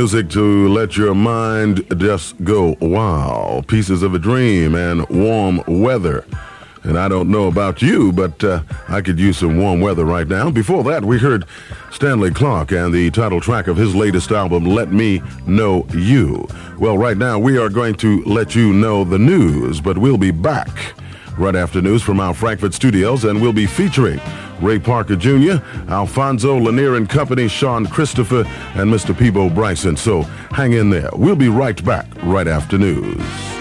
Music to let your mind just go wow. Pieces of a Dream and Warm Weather. And I don't know about you, but I could use some warm weather right now. Before that, we heard Stanley Clarke and the title track of his latest album, Let Me Know You. Well, right now, we are going to let you know the news, but we'll be back right after news from our Frankfurt studios, and we'll be featuring Ray Parker Jr., Alfonso Lanier and Company, Sean Christopher, and Mr. Peebo Bryson. So hang in there. We'll be right back right after news.